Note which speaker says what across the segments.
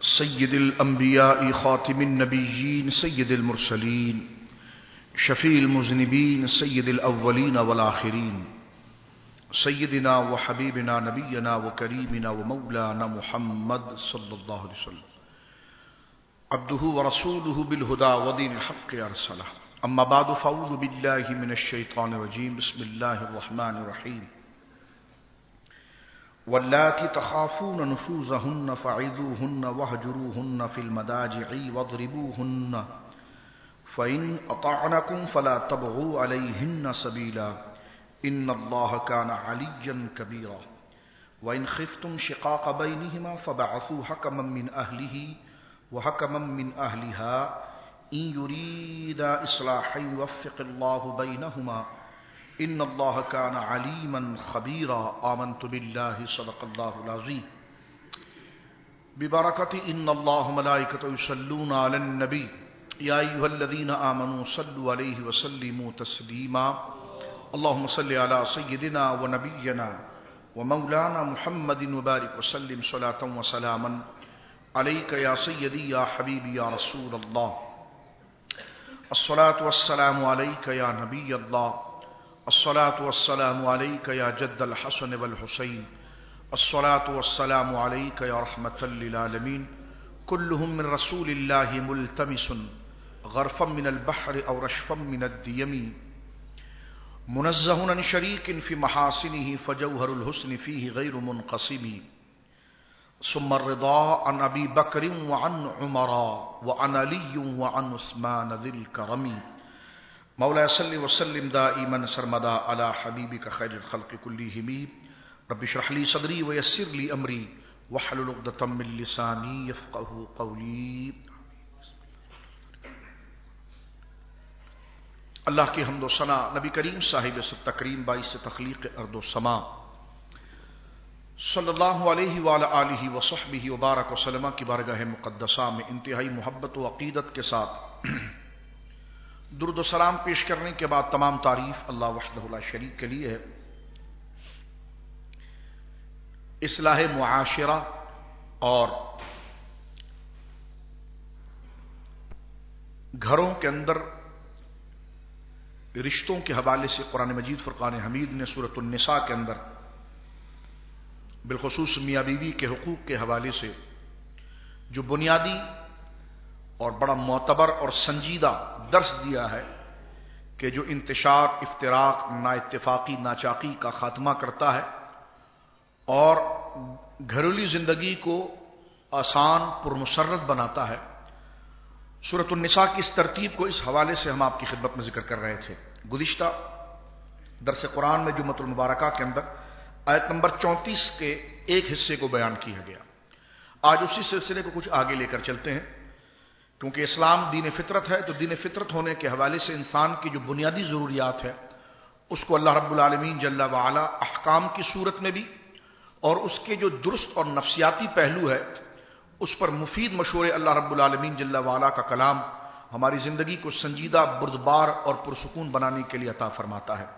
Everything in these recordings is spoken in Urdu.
Speaker 1: سید الانبیاء خاتم النبیین سید المرسلین شفیع المذنبین سید الاولین والآخرین سیدنا و حبیبنا نبینا و کریمنا و مولانا محمد صلی اللہ علیہ وسلم عبدہ و رسولہ بالہدى ودین الحق ارسلہ اما بعد فاعوذ باللہ من الشیطان الرجیم بسم اللہ الرحمن الرحیم واللاتی تخافون نشوزہن فعظوہن واہجروہن فی المضاجع واضربوہن فإن أطعنكم فلا تبغوا عليهن سبيلا إن الله كان عليا كبيرا وإن خفتم شقاق بينهما فبعثوا حكما من أهله وحكما من أهلها إن يريدا إصلاحا يوفق الله بينهما إن الله كان عليما خبيرا آمنت بالله صدق الله العظيم ببركة إن الله ملائكته يصلون على النبي یا ایھا الذین آمنوا صلوا علیہ وسلموا تسلیما اللهم صل علی سیدنا و نبینا و مولانا محمد وبارک وسلم صلاۃ و سلاما علیک یا سیدی یا حبیبی یا رسول اللہ الصلاۃ والسلام علیک یا نبی اللہ الصلاۃ والسلام علیک یا جد الحسن والحسین الصلاۃ والسلام علیک یا رحمۃ للعالمین کلهم من رسول اللہ ملتمس غرفا من البحر او رشفا من الدیم منزہ عن شریک فی محاسنہ فجوہر الحسن فیہ غیر منقسم ثم الرضا عن ابی بکر وعن عمر وعن علی وعن عثمان ذی الکرم مولا صلی وسلم دائما سرمدا علی حبیبک خیر الخلق کلہم رب اشرح لی صدری ویسر لی امری واحلل عقدۃ من لسانی یفقهوا قولی. اللہ کی حمد و ثنا نبی کریم صاحب ست تکریم باعث تخلیق ارض و سما صلی اللہ علیہ وآلہ آلہ وصحبہ وبارک وسلم کی بارگاہ مقدسہ میں انتہائی محبت و عقیدت کے ساتھ درود و سلام پیش کرنے کے بعد تمام تعریف اللہ وحدہ لا شریک کے لیے ہے. اصلاح معاشرہ اور گھروں کے اندر رشتوں کے حوالے سے قرآن مجید فرقان حمید نے سورۃ النساء کے اندر بالخصوص میاں بیوی کے حقوق کے حوالے سے جو بنیادی اور بڑا معتبر اور سنجیدہ درس دیا ہے کہ جو انتشار، افتراق، نا اتفاقی، ناچاقی کا خاتمہ کرتا ہے اور گھریلو زندگی کو آسان پرمسرت بناتا ہے. سورۃ النساء کی اس ترتیب کو اس حوالے سے ہم آپ کی خدمت میں ذکر کر رہے تھے. گزشتہ درس قرآن میں جمعۃ المبارکہ کے اندر آیت نمبر 34 کے ایک حصے کو بیان کیا گیا. آج اسی سلسلے کو کچھ آگے لے کر چلتے ہیں کیونکہ اسلام دین فطرت ہے، تو دین فطرت ہونے کے حوالے سے انسان کی جو بنیادی ضروریات ہے اس کو اللہ رب العالمین جل وعلا احکام کی صورت میں بھی اور اس کے جو درست اور نفسیاتی پہلو ہے اس پر مفید مشورے اللہ رب العالمین جل وعلا کا کلام ہماری زندگی کو سنجیدہ، بردبار اور پرسکون بنانے کے لیے عطا فرماتا ہے.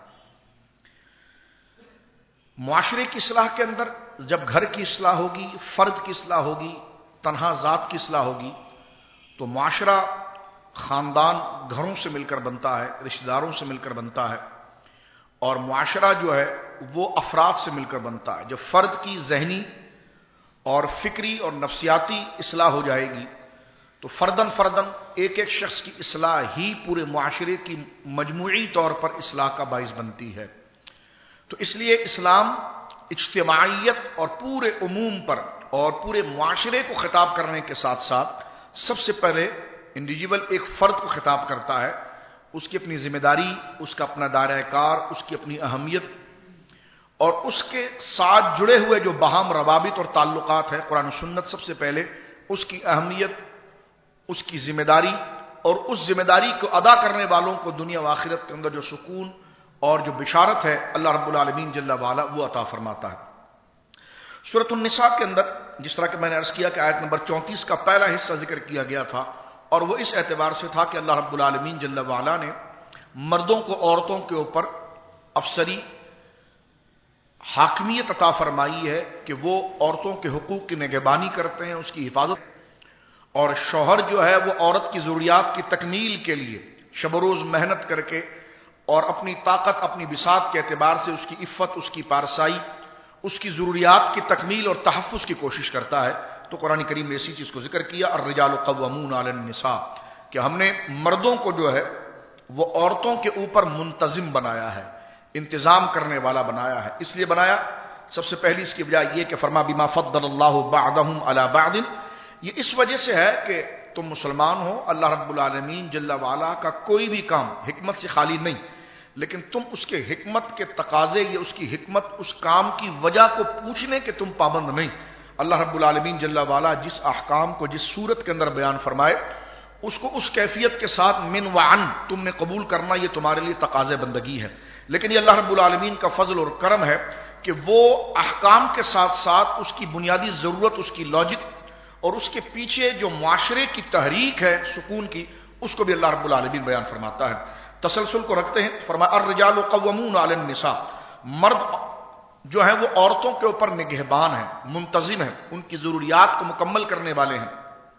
Speaker 1: معاشرے کی اصلاح کے اندر جب گھر کی اصلاح ہوگی، فرد کی اصلاح ہوگی، تنہا ذات کی اصلاح ہوگی تو معاشرہ خاندان گھروں سے مل کر بنتا ہے، رشتہ داروں سے مل کر بنتا ہے اور معاشرہ جو ہے وہ افراد سے مل کر بنتا ہے. جب فرد کی ذہنی اور فکری اور نفسیاتی اصلاح ہو جائے گی تو فردن ایک ایک شخص کی اصلاح ہی پورے معاشرے کی مجموعی طور پر اصلاح کا باعث بنتی ہے. تو اس لیے اسلام اجتماعیت اور پورے عموم پر اور پورے معاشرے کو خطاب کرنے کے ساتھ ساتھ سب سے پہلے انڈیویجول ایک فرد کو خطاب کرتا ہے. اس کی اپنی ذمہ داری، اس کا اپنا دائرہ کار، اس کی اپنی اہمیت اور اس کے ساتھ جڑے ہوئے جو باہم روابط اور تعلقات ہیں. قرآن و سنت سب سے پہلے اس کی اہمیت، اس کی ذمہ داری اور اس ذمہ داری کو ادا کرنے والوں کو دنیا و آخرت کے اندر جو سکون اور جو بشارت ہے اللہ رب العالمین جل وعلا وہ عطا فرماتا ہے. سورۃ النساء کے اندر جس طرح کہ میں نے عرض کیا کہ آیت نمبر 34 کا پہلا حصہ ذکر کیا گیا تھا اور وہ اس اعتبار سے تھا کہ اللہ رب العالمین جل وعلا نے مردوں کو عورتوں کے اوپر افسری حاکمیت عطا فرمائی ہے کہ وہ عورتوں کے حقوق کی نگہبانی کرتے ہیں، اس کی حفاظت اور شوہر جو ہے وہ عورت کی ضروریات کی تکمیل کے لیے شب و روز محنت کر کے اور اپنی طاقت اپنی بساط کے اعتبار سے اس کی عفت، اس کی پارسائی، اس کی ضروریات کی تکمیل اور تحفظ کی کوشش کرتا ہے، تو قرآن کریم نے اسی چیز کو ذکر کیا، الرجال قوامون علی النساء، کہ ہم نے مردوں کو جو ہے وہ عورتوں کے اوپر منتظم بنایا ہے، انتظام کرنے والا بنایا ہے۔ اس لیے بنایا، سب سے پہلی اس کی وجہ یہ کہ فرما بما فضل اللہ بعضهم علی بعض، یہ اس وجہ سے ہے کہ تم مسلمان ہو، اللہ رب العالمین جل وعلا کا کوئی بھی کام حکمت سے خالی نہیں، لیکن تم اس کے حکمت کے تقاضے یا اس کی حکمت، اس کام کی وجہ کو پوچھنے کے تم پابند نہیں۔ اللہ رب العالمین جل وعلا جس احکام کو جس صورت کے اندر بیان فرمائے اس کو اس کیفیت کے ساتھ من وعن تم نے قبول کرنا، یہ تمہارے لیے تقاضے بندگی ہے۔ لیکن یہ اللہ رب العالمین کا فضل اور کرم ہے کہ وہ احکام کے ساتھ ساتھ اس کی بنیادی ضرورت، اس کی لاجک اور اس کے پیچھے جو معاشرے کی تحریک ہے سکون کی، اس کو بھی اللہ رب العالمین بیان فرماتا ہے۔ تسلسل کو رکھتے ہیں، فرمایا الرجال قوامون علی النساء، مرد جو ہیں وہ عورتوں کے اوپر نگہبان ہیں، منتظم ہیں، ان کی ضروریات کو مکمل کرنے والے ہیں،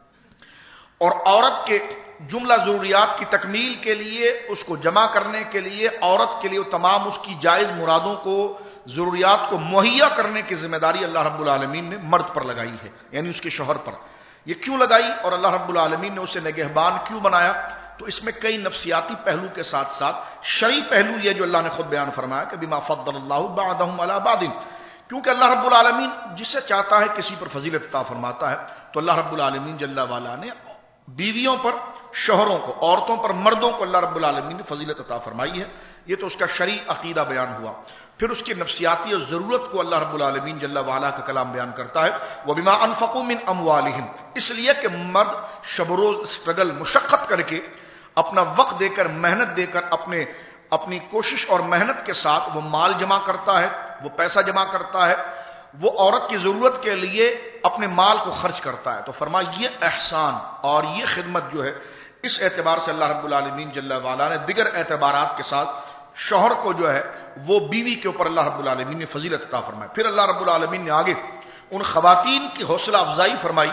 Speaker 1: اور عورت کے جملہ ضروریات کی تکمیل کے لیے، اس کو جمع کرنے کے لیے، عورت کے لیے تمام اس کی جائز مرادوں کو، ضروریات کو مہیا کرنے کی ذمہ داری اللہ رب العالمین نے مرد پر لگائی ہے، یعنی اس کے شوہر پر۔ یہ کیوں لگائی اور اللہ رب العالمین نے اسے نگہبان کیوں بنایا؟ تو اس میں کئی نفسیاتی پہلو کے ساتھ ساتھ شرعی پہلو یہ جو اللہ نے خود بیان فرمایا کہ بما فضل اللہ بعضهم علی بعض، کیونکہ اللہ رب العالمین جسے چاہتا ہے کسی پر فضیلت عطا فرماتا ہے، تو اللہ رب العالمین جل وعلا نے بیویوں پر شوہروں کو، عورتوں پر مردوں کو اللہ رب العالمین نے فضیلت عطا فرمائی ہے۔ یہ تو اس کا شرعی عقیدہ بیان ہوا۔ پھر اس کی نفسیاتی اور ضرورت کو اللہ رب العالمین جل وعلا کا کلام بیان کرتا ہے، وَبِمَا أَنفَقُوا مِنْ أَمْوَالِهِمْ، اس لیے کہ مرد شب و روز اسٹرگل، مشقت کر کے، اپنا وقت دے کر، محنت دے کر، اپنی کوشش اور محنت کے ساتھ وہ مال جمع کرتا ہے، وہ پیسہ جمع کرتا ہے، وہ عورت کی ضرورت کے لیے اپنے مال کو خرچ کرتا ہے۔ تو فرمایا یہ احسان اور یہ خدمت جو ہے، اس اعتبار سے اللہ رب العالمین جل وعلا نے دیگر اعتبارات کے ساتھ شوہر کو جو ہے وہ بیوی کے اوپر اللہ رب العالمین نے فضیلت عطا فرمائی۔ پھر اللہ رب العالمین نے آگے ان خواتین کی حوصلہ افزائی فرمائی،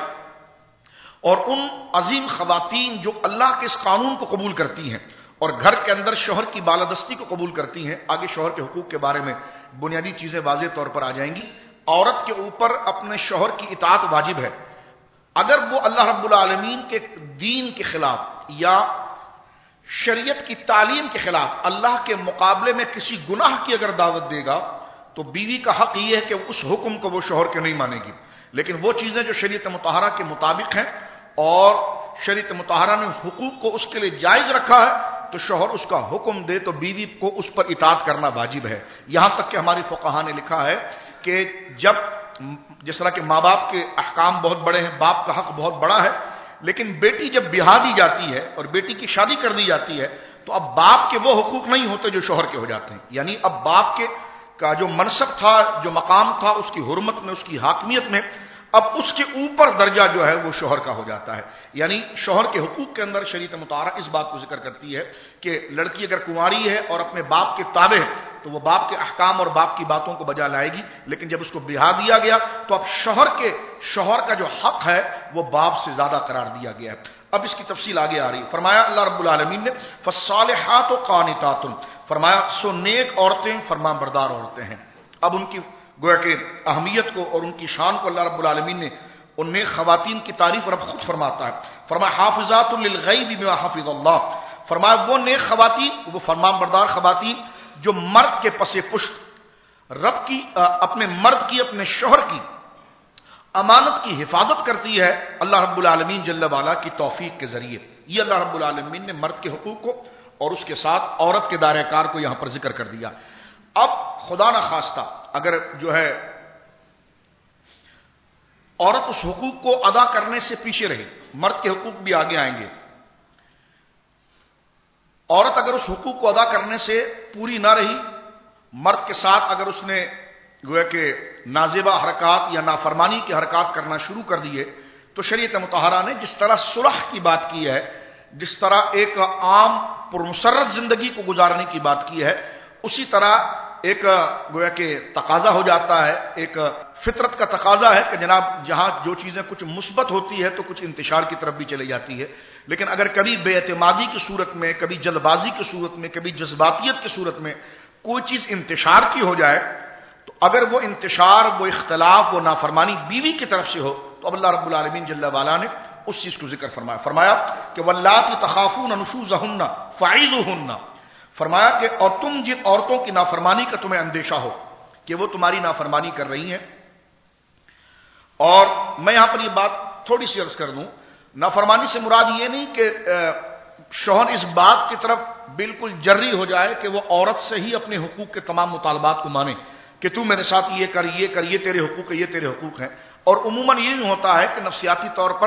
Speaker 1: اور ان عظیم خواتین جو اللہ کے اس قانون کو قبول کرتی ہیں اور گھر کے اندر شوہر کی بالادستی کو قبول کرتی ہیں۔ آگے شوہر کے حقوق کے بارے میں بنیادی چیزیں واضح طور پر آ جائیں گی۔ عورت کے اوپر اپنے شوہر کی اطاعت واجب ہے، اگر وہ اللہ رب العالمین کے دین کے خلاف یا شریعت کی تعلیم کے خلاف اللہ کے مقابلے میں کسی گناہ کی اگر دعوت دے گا تو بیوی کا حق یہ ہے کہ اس حکم کو وہ شوہر کے نہیں مانے گی، لیکن وہ چیزیں جو شریعت مطہرہ کے مطابق ہیں اور شریعت مطہرہ نے حقوق کو اس کے لیے جائز رکھا ہے، تو شوہر اس کا حکم دے تو بیوی کو اس پر اطاعت کرنا واجب ہے۔ یہاں تک کہ ہماری فقہاء نے لکھا ہے کہ جب جس طرح کہ ماں باپ کے احکام بہت بڑے ہیں، باپ کا حق بہت بڑا ہے، لیکن بیٹی جب بیاہ دی جاتی ہے اور بیٹی کی شادی کر دی جاتی ہے تو اب باپ کے وہ حقوق نہیں ہوتے جو شوہر کے ہو جاتے ہیں، یعنی اب باپ کے کا جو منصب تھا، جو مقام تھا، اس کی حرمت میں، اس کی حاکمیت میں، اب اس کے اوپر درجہ جو ہے وہ شوہر کا ہو جاتا ہے۔ یعنی شوہر کے حقوق کے اندر شریعت مطہرہ اس بات کو ذکر کرتی ہے کہ لڑکی اگر کنواری ہے اور اپنے باپ کے تابع ہے تو وہ باپ کے احکام اور باپ کی باتوں کو بجا لائے گی، لیکن جب اس کو بیاہ دیا گیا تو اب شوہر کا جو حق ہے وہ باپ سے زیادہ قرار دیا گیا ہے۔ اب اس کی تفصیل آگے آ رہی ہے۔ فرمایا اللہ رب العالمین نے فالصالحات قانتات، فرمایا سو نیک عورتیں فرمان بردار عورتیں ہیں۔ اب ان کی گویا کہ اہمیت کو اور ان کی شان کو اللہ رب العالمین نے ان نیک خواتین کی تعریف رب خود فرماتا ہے۔ فرمایا حافظات للغیب بما حفظ اللہ، فرمایا وہ نیک خواتین، وہ فرمان بردار خواتین جو مرد کے پس پشت رب کی، اپنے مرد کی، اپنے شوہر کی امانت کی حفاظت کرتی ہے اللہ رب العالمین جل وعلا کی توفیق کے ذریعے۔ یہ اللہ رب العالمین نے مرد کے حقوق کو اور اس کے ساتھ عورت کے دائرہ کار کو یہاں پر ذکر کر دیا۔ اب خدا نہ خواستہ اگر جو ہے عورت اس حقوق کو ادا کرنے سے پیچھے رہے، مرد کے حقوق بھی آگے آئیں گے، عورت اگر اس حقوق کو ادا کرنے سے پوری نہ رہی، مرد کے ساتھ اگر اس نے گویا کہ نازیبہ حرکات یا نافرمانی کے حرکات کرنا شروع کر دیے، تو شریعت مطہرہ نے جس طرح صلح کی بات کی ہے، جس طرح ایک عام پرمسرت زندگی کو گزارنے کی بات کی ہے، اسی طرح ایک گویا کہ تقاضا ہو جاتا ہے، ایک فطرت کا تقاضا ہے کہ جناب جہاں جو چیزیں کچھ مثبت ہوتی ہے تو کچھ انتشار کی طرف بھی چلی جاتی ہے، لیکن اگر کبھی بے اعتمادی کی صورت میں، کبھی جلد بازی کی صورت میں، کبھی جذباتیت کی صورت میں کوئی چیز انتشار کی ہو جائے تو اگر وہ انتشار، وہ اختلاف، وہ نافرمانی بیوی کی طرف سے ہو تو اب اللہ رب العالمین جل وعلا نے اس چیز کو ذکر فرمایا کہ واللاتی تخافون نشوزہن فعظوہن، فرمایا کہ اور تم جن عورتوں کی نافرمانی کا تمہیں اندیشہ ہو کہ وہ تمہاری نافرمانی کر رہی ہیں، اور میں یہاں پر یہ بات تھوڑی سی عرض کر دوں، نافرمانی سے مراد یہ نہیں کہ شوہر اس بات کی طرف بالکل جری ہو جائے کہ وہ عورت سے ہی اپنے حقوق کے تمام مطالبات کو مانے کہ تو میرے ساتھ یہ کر، یہ تیرے حقوق ہے، یہ تیرے حقوق ہیں. اور عموماً یہ نہیں ہوتا ہے کہ نفسیاتی طور پر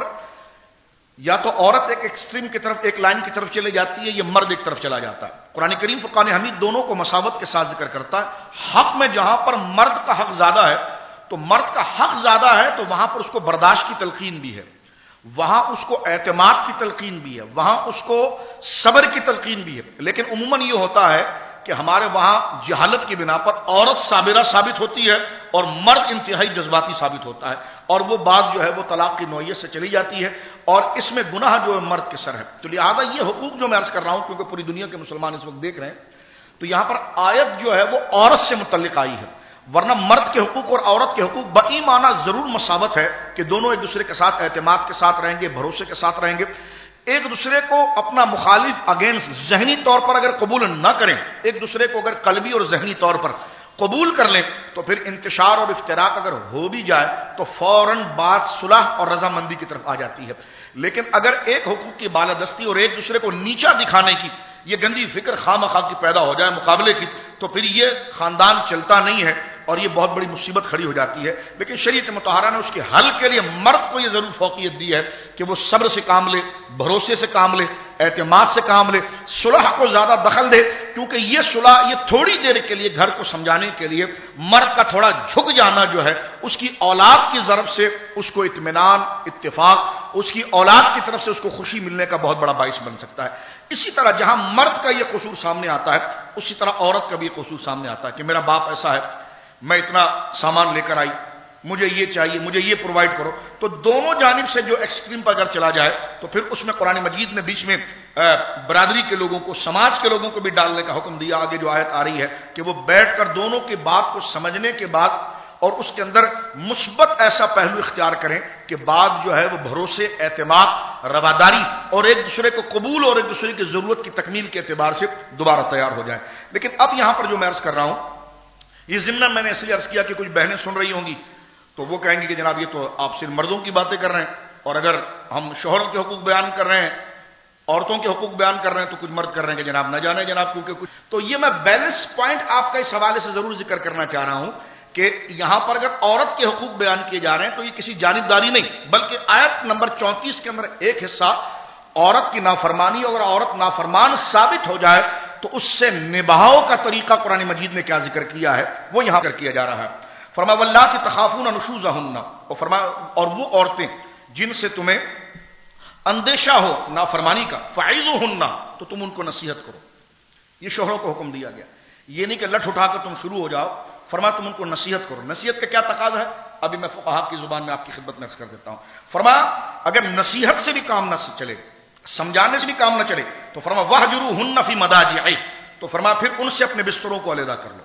Speaker 1: یا تو عورت ایک ایکسٹریم کی طرف، ایک لائن کی طرف چلے جاتی ہے، یا مرد ایک طرف چلا جاتا ہے. قرآن کریم فرقان حمید دونوں کو مساوت کے ساتھ ذکر کرتا ہے. حق میں جہاں پر مرد کا حق زیادہ ہے تو مرد کا حق زیادہ ہے تو وہاں پر اس کو برداشت کی تلقین بھی ہے، وہاں اس کو اعتماد کی تلقین بھی ہے، وہاں اس کو صبر کی تلقین بھی ہے. لیکن عموماً یہ ہوتا ہے کہ ہمارے وہاں جہالت کی بنا پر عورت صابرہ ثابت ہوتی ہے اور مرد انتہائی جذباتی ثابت ہوتا ہے، اور وہ بات جو ہے وہ طلاق کی نوعیت سے چلی جاتی ہے، اور اس میں گناہ جو ہے مرد کے سر ہے. تو لہٰذا یہ حقوق جو میں عرض کر رہا ہوں کیونکہ پوری دنیا کے مسلمان اس وقت دیکھ رہے ہیں، تو یہاں پر آیت جو ہے وہ عورت سے متعلق آئی ہے، ورنہ مرد کے حقوق اور عورت کے حقوق بئی معنی ضرور مساوت ہے کہ دونوں ایک دوسرے کے ساتھ اعتماد کے ساتھ رہیں گے، بھروسے کے ساتھ رہیں گے. ایک دوسرے کو اپنا مخالف اگینسٹ ذہنی طور پر اگر قبول نہ کریں، ایک دوسرے کو اگر قلبی اور ذہنی طور پر قبول کر لیں تو پھر انتشار اور افتراق اگر ہو بھی جائے تو فوراً بات صلح اور رضامندی کی طرف آ جاتی ہے. لیکن اگر ایک حقوق کی بالادستی اور ایک دوسرے کو نیچا دکھانے کی یہ گندی فکر خواہ کی پیدا ہو جائے مقابلے کی، تو پھر یہ خاندان چلتا نہیں ہے اور یہ بہت بڑی مصیبت کھڑی ہو جاتی ہے. لیکن شریعت مطہرہ نے اس کے حل کے لیے مرد کو یہ ضرور فوقیت دی ہے کہ وہ صبر سے کام لے، بھروسے سے کام لے، اعتماد سے کام لے، صلح کو زیادہ دخل دے، کیونکہ یہ صلح یہ تھوڑی دیر کے لیے گھر کو سمجھانے کے لیے مرد کا تھوڑا جھک جانا جو ہے اس کی اولاد کی ضرب سے اس کو اطمینان، اتفاق، اس کی اولاد کی طرف سے اس کو خوشی ملنے کا بہت بڑا باعث بن سکتا ہے. اسی طرح جہاں مرد کا یہ قصور سامنے آتا ہے اسی طرح عورت کا بھی یہ قصور سامنے آتا ہے کہ میرا باپ ایسا ہے، میں اتنا سامان لے کر آئی، مجھے یہ چاہیے، مجھے یہ پرووائڈ کرو. تو دونوں جانب سے جو ایکسٹریم پر اگر چلا جائے تو پھر اس میں قرآن مجید نے بیچ میں برادری کے لوگوں کو، سماج کے لوگوں کو بھی ڈالنے کا حکم دیا. آگے جو آیت آ رہی ہے کہ وہ بیٹھ کر دونوں کی بات کو سمجھنے کے بعد اور اس کے اندر مثبت ایسا پہلو اختیار کریں کہ بات جو ہے وہ بھروسے، اعتماد، رواداری اور ایک دوسرے کو قبول اور ایک دوسرے کی ضرورت کی تکمیل کے اعتبار سے دوبارہ تیار ہو جائیں. لیکن اب یہاں پر جو میں عرض کر رہا ہوں یہ ضمن میں نے اس لیے عرض کیا کہ کچھ بہنیں سن رہی ہوں گی تو وہ کہیں گی کہ جناب یہ تو آپ صرف مردوں کی باتیں کر رہے ہیں، اور اگر ہم شوہروں کے حقوق بیان کر رہے ہیں، عورتوں کے حقوق بیان کر رہے ہیں تو کچھ مرد کر رہے ہیں کہ جناب نہ جانے جناب کیونکہ کچھ. تو یہ میں بیلنس پوائنٹ آپ کا اس حوالے سے ضرور ذکر کرنا چاہ رہا ہوں کہ یہاں پر اگر عورت کے حقوق بیان کیے جا رہے ہیں تو یہ کسی جانبداری نہیں، بلکہ آیت نمبر 34 کے اندر ایک حصہ عورت کی نافرمانی، اور عورت نافرمان ثابت ہو جائے تو اس سے نباہوں کا طریقہ قرآن مجید نے کیا ذکر کیا ہے وہ یہاں پر کیا جا رہا ہے. فرمایا واللاتی تخافون نشوزہن، اور فرمایا اور وہ عورتیں جن سے تمہیں اندیشہ ہو نافرمانی کا، فعظوہن، تو تم ان کو نصیحت کرو. یہ شوہروں کو حکم دیا گیا، یہ نہیں کہ لٹھ اٹھا کر تم شروع ہو جاؤ. فرمایا تم ان کو نصیحت کرو. نصیحت کا کیا تقاضا ہے ابھی میں فقہا کی زبان میں آپ کی خدمت میں عرض کر دیتا ہوں. فرمایا اگر نصیحت سے بھی کام نہ چلے، سمجھانے سے بھی کام نہ چلے تو فرمایا وَاهْجُرُوهُنَّ فِي مَضَاجِعِ، تو فرمایا پھر ان سے اپنے بستروں کو علیحدہ کر لو.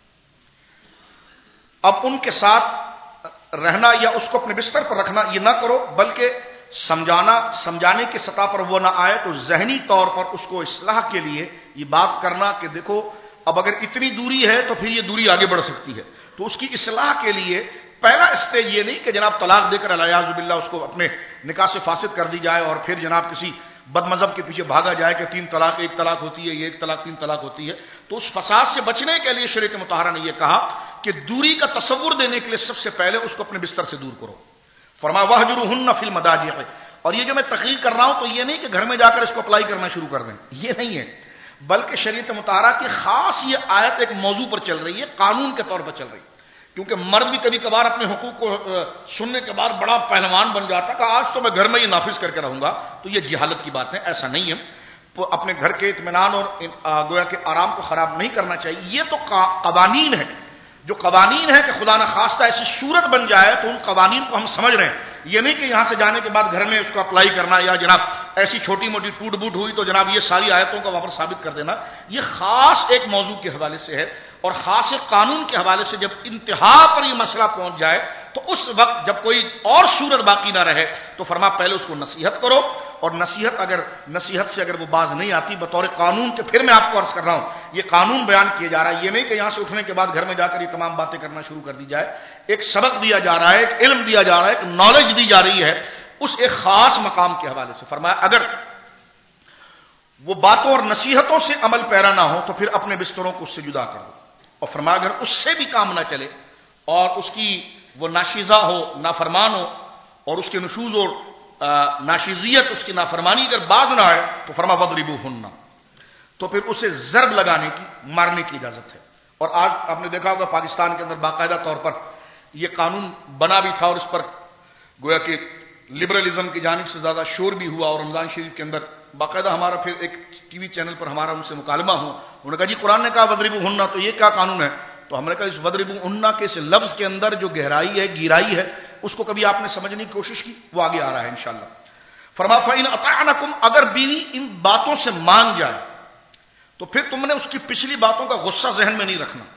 Speaker 1: اب ان کے ساتھ رہنا یا اس کو اپنے بستر پر رکھنا یہ نہ کرو، بلکہ سمجھانے کی سطح پر وہ نہ آئے تو ذہنی طور پر اس کو اصلاح کے لیے یہ بات کرنا کہ دیکھو اب اگر اتنی دوری ہے تو پھر یہ دوری آگے بڑھ سکتی ہے. تو اس کی اصلاح کے لیے پہلا اسٹیج یہ نہیں کہ جناب طلاق دے کر الیاذ باللہ اس کو اپنے نکاح سے فاسد کر دی جائے اور پھر جناب کسی بد مذہب کے پیچھے بھاگا جائے کہ 3 طلاق 1 طلاق ہوتی ہے، یہ 1 طلاق 3 طلاق ہوتی ہے. تو اس فساد سے بچنے کے لیے شریعت مطہرہ نے یہ کہا کہ دوری کا تصور دینے کے لیے سب سے پہلے اس کو اپنے بستر سے دور کرو. فرمایا وَاهْجُرُوهُنَّ فِي الْمَضَاجِعِ. اور یہ جو میں تقریر کر رہا ہوں تو یہ نہیں کہ گھر میں جا کر اس کو اپلائی کرنا شروع کر دیں، یہ نہیں ہے، بلکہ شریعت مطہرہ کی خاص یہ آیت ایک موضوع پر چل رہی ہے، قانون کے طور پر چل رہی ہے. کیونکہ مرد بھی کبھی کبھار اپنے حقوق کو سننے کے بعد بڑا پہلوان بن جاتا کہ آج تو میں گھر میں یہ نافذ کر کے رہوں گا، تو یہ جہالت کی بات ہے، ایسا نہیں ہے. اپنے گھر کے اطمینان اور گویا کہ آرام کو خراب نہیں کرنا چاہیے. یہ تو قوانین ہے. جو قوانین ہے کہ خدا نہ خواستہ ایسی صورت بن جائے تو ان قوانین کو ہم سمجھ رہے ہیں. یہ نہیں کہ یہاں سے جانے کے بعد گھر میں اس کو اپلائی کرنا یا جناب ایسی چھوٹی موٹی ٹوٹ بوٹ ہوئی تو جناب یہ ساری آیتوں کا وہاں پر ثابت کر دینا. یہ خاص ایک موضوع کے حوالے سے ہے اور خاص ایک قانون کے حوالے سے جب انتہا پر یہ مسئلہ پہنچ جائے تو اس وقت جب کوئی اور صورت باقی نہ رہے تو فرما پہلے اس کو نصیحت کرو. اور نصیحت سے اگر وہ باز نہیں آتی بطور قانون کے پھر میں آپ کو عرض کر رہا ہوں یہ قانون بیان کیا جا رہا ہے. یہ نہیں کہ یہاں سے اٹھنے کے بعد گھر میں جا کر یہ تمام باتیں کرنا شروع کر دی جائے. ایک سبق دیا جا رہا ہے, ایک علم دیا جا رہا ہے, ایک نالج دی جا رہی ہے اس ایک خاص مقام کے حوالے سے. فرمایا اگر وہ باتوں اور نصیحتوں سے عمل پیرا نہ ہو تو پھر اپنے بستروں کو اس سے جدا کر دو. اور فرمایا اگر اس سے بھی کام نہ چلے اور اس کی وہ ناشیزہ ہو, نافرمان ہو اور اس کے نشوز اور ناشیزیت اس کی نافرمانی اگر باز نہ آئے تو فرما وضربوہن, تو پھر اسے ضرب لگانے کی, مارنے کی اجازت ہے. اور آج آپ نے دیکھا ہوگا پاکستان کے اندر باقاعدہ طور پر یہ قانون بنا بھی تھا اور اس پر گویا کہ لبرلزم کی جانب سے زیادہ شور بھی ہوا. اور رمضان شریف کے اندر باقاعدہ ہمارا پھر ایک ٹی وی چینل پر ہمارا ان سے مکالمہ ہو. انہوں نے کہا جی قرآن نے کہا وضربوہن, تو یہ کیا قانون ہے؟ تو ہم نے کہا اس وضربوہن کے اس لفظ کے اندر جو گہرائی ہے, گیرائی ہے, اس کو کبھی آپ نے سمجھنے کی کوشش کی؟ وہ آگے آ رہا ہے انشاءاللہ. فرما فَإِنْ أَطَعْنَكُمْ, اگر بیوی ان باتوں سے مان جائے تو پھر تم نے اس کی پچھلی باتوں کا غصہ ذہن میں نہیں رکھنا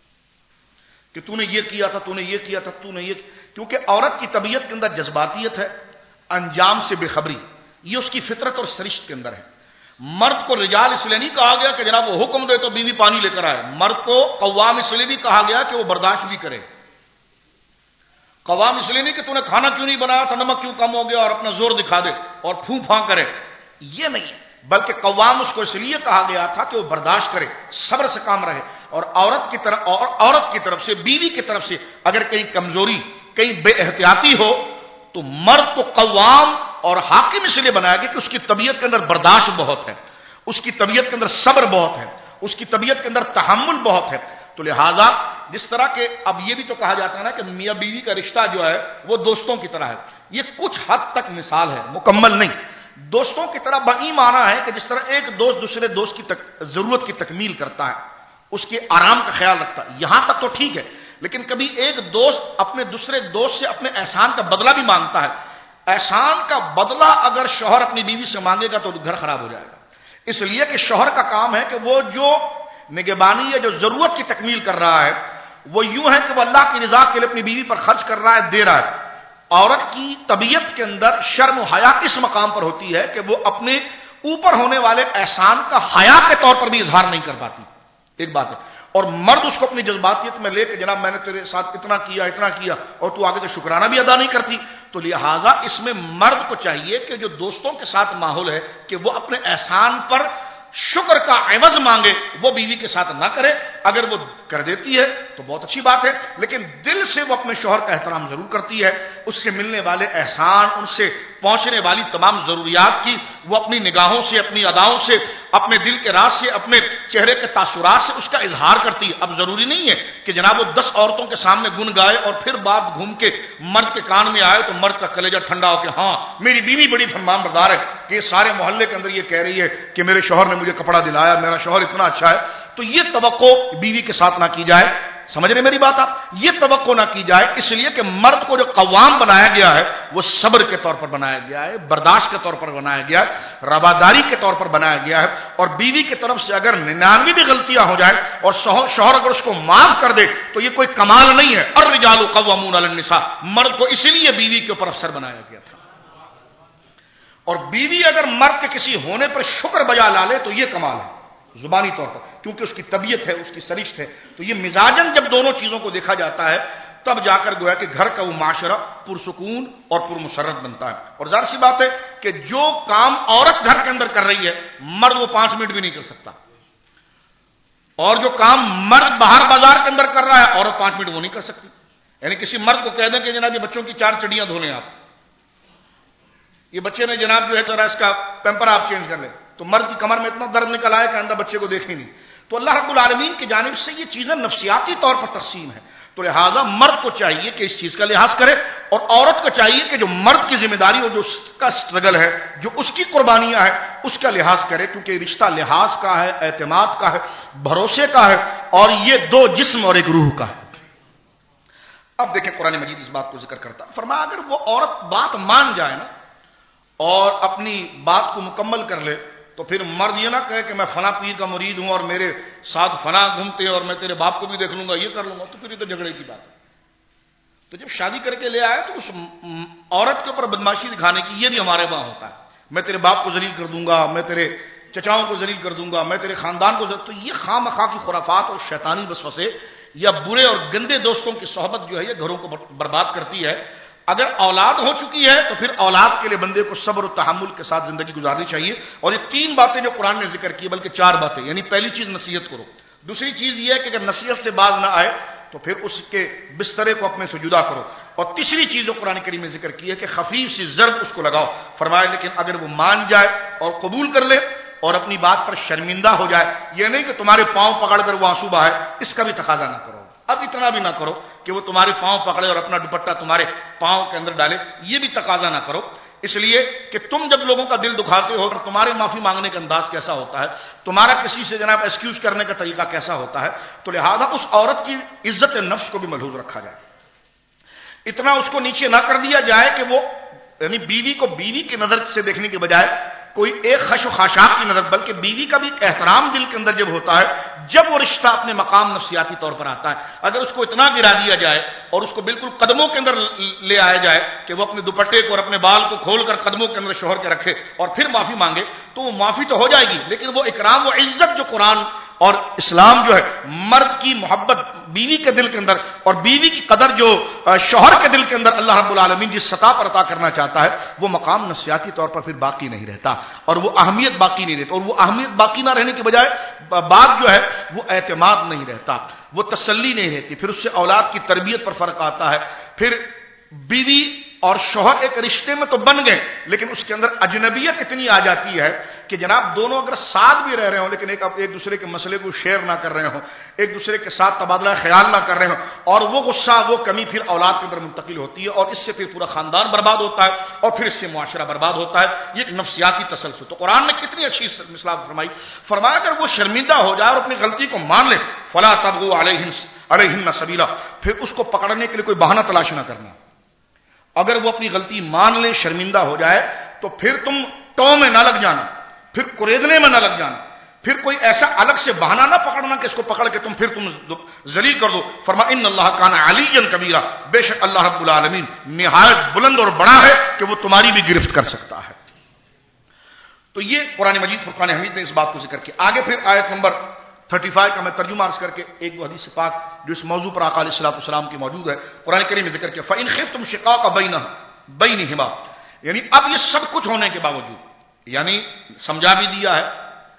Speaker 1: کہ تو نے یہ کیا تھا, تو نے یہ کیا تھا, تو نے یہ, کیونکہ عورت کی طبیعت کے اندر جذباتیت ہے, انجام سے بے خبری, یہ اس کی فطرت اور سرشت کے اندر ہے. مرد کو رجال اس لیے نہیں کہا گیا کہ جناب وہ حکم دے تو بیوی پانی لے کر آئے. مرد کو قوام اس لیے بھی کہا گیا کہ وہ برداشت بھی کرے. قوام اس لیے نہیں کہ تو نے کھانا کیوں نہیں بنایا تھا, نمک کیوں کم ہو گیا اور اپنا زور دکھا دے اور پھوں پھاں کرے, یہ نہیں ہے. بلکہ قوام اس کو اس لیے کہا گیا تھا کہ وہ برداشت کرے, صبر سے کام رہے. اور عورت کی طرف سے, بیوی کی طرف سے اگر کہیں کمزوری, کہیں بے احتیاطی ہو تو مرد کو قوام اور حاکم اس لیے بنایا گیا کہ اس کی طبیعت کے اندر برداشت بہت ہے, اس کی طبیعت کے اندر صبر بہت ہے, اس کی طبیعت کے اندر تحمل بہت ہے. تو لہذا جس طرح کہ اب یہ بھی تو کہا جاتا ہے نا کہ میاں بیوی کا رشتہ جو ہے وہ دوستوں کی طرح ہے. یہ کچھ حد تک مثال ہے, مکمل نہیں. دوستوں کی طرح بہی معنی ہے کہ جس طرح ایک دوست دوسرے دوست کی ضرورت کی تکمیل کرتا ہے, اس کے آرام کا خیال رکھتا ہے, یہاں تک تو ٹھیک ہے. لیکن کبھی ایک دوست اپنے دوسرے دوست سے اپنے احسان کا بدلہ بھی مانگتا ہے. احسان کا بدلہ اگر شوہر اپنی بیوی سے مانگے گا تو گھر خراب ہو جائے گا. اس لیے کہ شوہر کا کام ہے کہ وہ جو نگہبانی ہے, جو ضرورت کی تکمیل کر رہا ہے, وہ یوں ہے کہ وہ اللہ کی رضا کے لیے اپنی بیوی پر خرچ کر رہا ہے, دے رہا ہے. عورت کی طبیعت کے اندر شرم و حیا اس مقام پر ہوتی ہے کہ وہ اپنے اوپر ہونے والے احسان کا حیا کے طور پر بھی اظہار نہیں کر پاتی. ایک بات ہے. اور مرد اس کو اپنی جذباتیت میں لے کے جناب میں نے تیرے ساتھ اتنا کیا اور تو آگے سے شکرانہ بھی ادا نہیں کرتی. تو لہٰذا اس میں مرد کو چاہیے کہ جو دوستوں کے ساتھ ماحول ہے کہ وہ اپنے احسان پر شکر کا عوض مانگے, وہ بیوی کے ساتھ نہ کرے. اگر وہ کر دیتی ہے تو بہت اچھی بات ہے, لیکن دل سے وہ اپنے شوہر کا احترام ضرور کرتی ہے. اس سے ملنے والے احسان, ان سے پہنچنے والی تمام ضروریات کی وہ اپنی نگاہوں سے, اپنی اداؤں سے, اپنے دل کے راز سے, اپنے چہرے کے تاثرات سے اس کا اظہار کرتی ہے. اب ضروری نہیں ہے کہ جناب وہ 10 عورتوں کے سامنے گن گائے اور پھر بات گھوم کے مرد کے کان میں آئے تو مرد کا کلیجہ ٹھنڈا ہو کہ ہاں میری بیوی بڑی فرمان بردار ہے کہ سارے محلے کے اندر یہ کہہ رہی ہے کہ میرے شوہر نے مجھے کپڑا دلایا, میرا شوہر اتنا اچھا ہے. تو یہ توقع بیوی کے ساتھ نہ کی جائے. سمجھ رہے میری بات آپ؟ یہ توقع نہ کی جائے, اس لیے کہ مرد کو جو قوام بنایا گیا ہے وہ صبر کے طور پر بنایا گیا ہے, برداشت کے طور پر بنایا گیا ہے, رواداری کے طور پر بنایا گیا ہے. اور بیوی کی طرف سے اگر 99 بھی غلطیاں ہو جائیں اور شوہر اگر اس کو معاف کر دے تو یہ کوئی کمال نہیں ہے. الرجال قوامون علی النساء, مرد کو اسی لیے بیوی کے اوپر افسر بنایا گیا تھا. اور بیوی اگر مرد کے کسی ہونے پر شکر بجا لا لے تو یہ کمال ہے زبانی طور پر, کیونکہ اس کی طبیعت ہے, اس کی سرشت ہے. تو یہ مزاجن جب دونوں چیزوں کو دیکھا جاتا ہے تب جا کر گویا کہ گھر کا وہ معاشرہ پرسکون اور پرمسرت بنتا ہے. اور ظاہر سی بات ہے کہ جو کام عورت گھر کے اندر کر رہی ہے مرد وہ 5 منٹ بھی نہیں کر سکتا, اور جو کام مرد باہر بازار کے اندر کر رہا ہے عورت 5 منٹ وہ نہیں کر سکتی. یعنی کسی مرد کو کہہ دیں کہ جناب یہ بچوں کی 4 چڑیاں دھو لیں, آپ یہ بچے نے جناب جو ہے ذرا اس کا پیمپر آپ چینج کر لیں, تو مرد کی کمر میں اتنا درد نکل آئے کہ آئندہ بچے کو دیکھیں نہیں. تو اللہ رب العالمین کی جانب سے یہ چیزیں نفسیاتی طور پر تقسیم ہے. تو لہذا مرد کو چاہیے کہ اس چیز کا لحاظ کرے، اور عورت کو چاہیے کہ جو مرد کی ذمہ داری اور جو اس کا سٹرگل ہے، جو اس کی قربانیاں ہیں، اس کا لحاظ کرے، کیونکہ رشتہ لحاظ کا ہے، اعتماد کا ہے، بھروسے کا ہے، اور یہ دو جسم اور ایک روح کا ہے۔ اب دیکھیں قرآن مجید اس بات کو ذکر کرتا، فرمایا اگر وہ عورت بات مان جائے نا اور اپنی بات کو مکمل کر لے، تو پھر مرد یہ نہ کہے کہ میں فلاں پیر کا مرید ہوں اور میرے ساتھ فلاں گھومتے ہیں اور میں تیرے باپ کو بھی دیکھ لوں گا، یہ کر لوں گا، تو پھر یہ تو جھگڑے کی بات ہے۔ تو جب شادی کر کے لے آئے تو اس عورت کے اوپر بدماشی دکھانے کی، یہ بھی ہمارے وہاں ہوتا ہے، میں تیرے باپ کو ذلیل کر دوں گا، میں تیرے چچاؤں کو ذلیل کر دوں گا، میں تیرے خاندان کو تو یہ خام خواہ کی خرافات اور شیطانی وسوسے یا برے اور گندے دوستوں کی صحبت جو ہے یہ گھروں کو برباد کرتی ہے۔ اگر اولاد ہو چکی ہے تو پھر اولاد کے لیے بندے کو صبر و تحمل کے ساتھ زندگی گزارنی چاہیے، اور یہ 3 باتیں جو قرآن نے ذکر کی، بلکہ 4 باتیں، یعنی پہلی چیز نصیحت کرو، دوسری چیز یہ ہے کہ اگر نصیحت سے باز نہ آئے تو پھر اس کے بسترے کو اپنے سے جدا کرو، اور تیسری چیز جو قرآن کریم نے ذکر کی ہے کہ خفیف سی ضرب اس کو لگاؤ۔ فرمایا لیکن اگر وہ مان جائے اور قبول کر لے اور اپنی بات پر شرمندہ ہو جائے، یہ نہیں کہ تمہارے پاؤں پکڑ کر وہ آنسو بہائے، اس کا بھی تقاضا نہ کرو، اب اتنا بھی نہ کرو کہ وہ تمہارے پاؤں پکڑے اور اپنا دوپٹہ تمہارے پاؤں کے اندر ڈالے، یہ بھی تقاضا نہ کرو، اس لیے کہ تم جب لوگوں کا دل دکھاتے ہو، تمہارے معافی مانگنے کا انداز کیسا ہوتا ہے، تمہارا کسی سے جناب ایکسکیوز کرنے کا طریقہ کیسا ہوتا ہے، تو لہذا اس عورت کی عزت نفس کو بھی ملحوظ رکھا جائے، اتنا اس کو نیچے نہ کر دیا جائے کہ وہ یعنی بیوی کو بیوی کی نظر سے دیکھنے کے بجائے کوئی ایک خش و خاشاک کی نظر، بلکہ بیوی کا بھی احترام دل کے اندر جب ہوتا ہے، جب وہ رشتہ اپنے مقام نفسیاتی طور پر آتا ہے، اگر اس کو اتنا گرا دیا جائے اور اس کو بالکل قدموں کے اندر لے آیا جائے کہ وہ اپنے دوپٹے کو اور اپنے بال کو کھول کر قدموں کے اندر شوہر کے رکھے اور پھر معافی مانگے، تو وہ معافی تو ہو جائے گی، لیکن وہ اکرام و عزت جو قرآن اور اسلام جو ہے مرد کی محبت بیوی کے دل کے اندر اور بیوی کی قدر جو شوہر کے دل کے اندر اللہ رب العالمین جس سطح پر عطا کرنا چاہتا ہے، وہ مقام نفسیاتی طور پر پھر باقی نہیں رہتا، اور وہ اہمیت باقی نہیں رہتی، اور وہ اہمیت باقی نہ رہنے کے بجائے بعد جو ہے وہ اعتماد نہیں رہتا، وہ تسلی نہیں رہتی، پھر اس سے اولاد کی تربیت پر فرق آتا ہے، پھر بیوی اور شوہر ایک رشتے میں تو بن گئے لیکن اس کے اندر اجنبیت اتنی آ جاتی ہے کہ جناب دونوں اگر ساتھ بھی رہ رہے ہوں لیکن ایک دوسرے کے مسئلے کو شیئر نہ کر رہے ہوں، ایک دوسرے کے ساتھ تبادلہ خیال نہ کر رہے ہوں، اور وہ غصہ وہ کمی پھر اولاد کے اندر منتقل ہوتی ہے، اور اس سے پھر پورا خاندان برباد ہوتا ہے، اور پھر اس سے معاشرہ برباد ہوتا ہے، یہ ایک نفسیاتی تسلسل۔ تو قرآن نے کتنی اچھی مثال فرمایا اگر وہ شرمندہ ہو جائے اور اپنی غلطی کو مان لے، فلا تبغوا علیہن سبیلا، پھر اس کو پکڑنے کے لیے کوئی بہانہ تلاش نہ کرنا، اگر وہ اپنی غلطی مان لے، شرمندہ ہو جائے، تو پھر تم ٹو میں نہ لگ جانا، پھر کریدنے میں نہ لگ جانا، پھر کوئی ایسا الگ سے بہانہ نہ پکڑنا کہ اس کو پکڑ کے تم ذلیل کر دو۔ فرما ان اللہ کان علیٰ کبیرہ، بے شک اللہ رب العالمین نہایت بلند اور بڑا ہے کہ وہ تمہاری بھی گرفت کر سکتا ہے۔ تو یہ قرآن مجید فرقان حمید نے اس بات کو ذکر کیا۔ آگے پھر آیت نمبر 35 کا میں ترجمہ عرض کر کے ایک وہ حدیث پاک جو اس موضوع پر آقا علیہ الصلوۃ والسلام کی موجود ہے، قرآن کریم میں ذکر کیا فَإِنْ خِفْتُمْ شِقَاقَ بَيْنِهِمَا، یعنی اب یہ سب کچھ ہونے کے باوجود، یعنی سمجھا بھی دیا ہے،